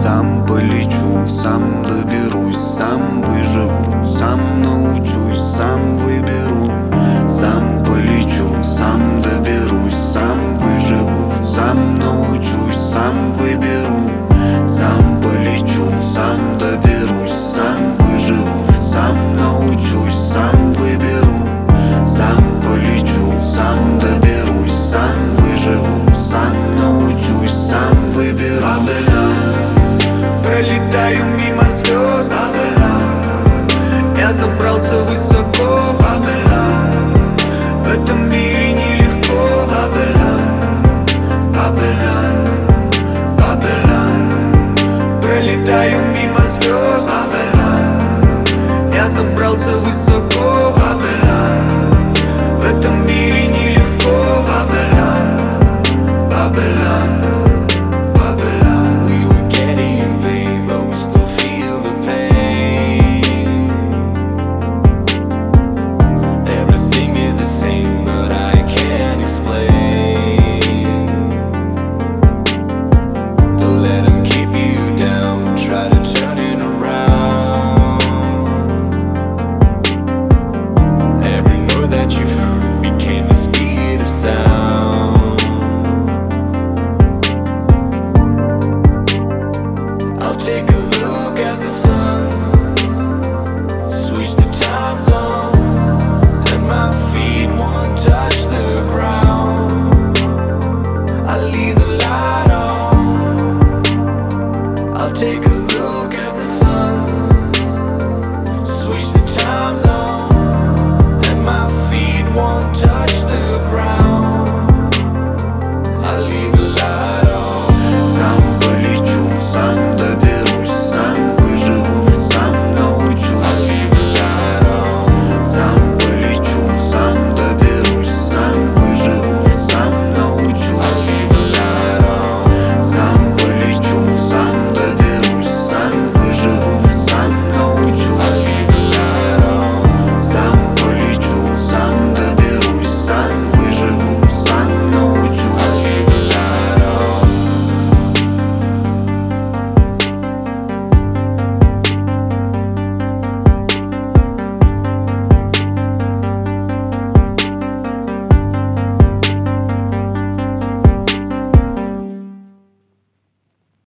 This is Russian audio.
Сам полечу, сам доберусь, сам выживу, сам научусь, сам выберу. Сам полечу, сам доберусь, сам выживу, сам научусь, сам выберу. Сам полечу, сам доберусь, сам выживу, сам научусь, сам выберу. Сам полечу, сам доберусь, сам выживу, сам научусь, сам выберу. Пролетаю мимо звезд, я забрался высоко. В этом мире нелегко. Пролетаю мимо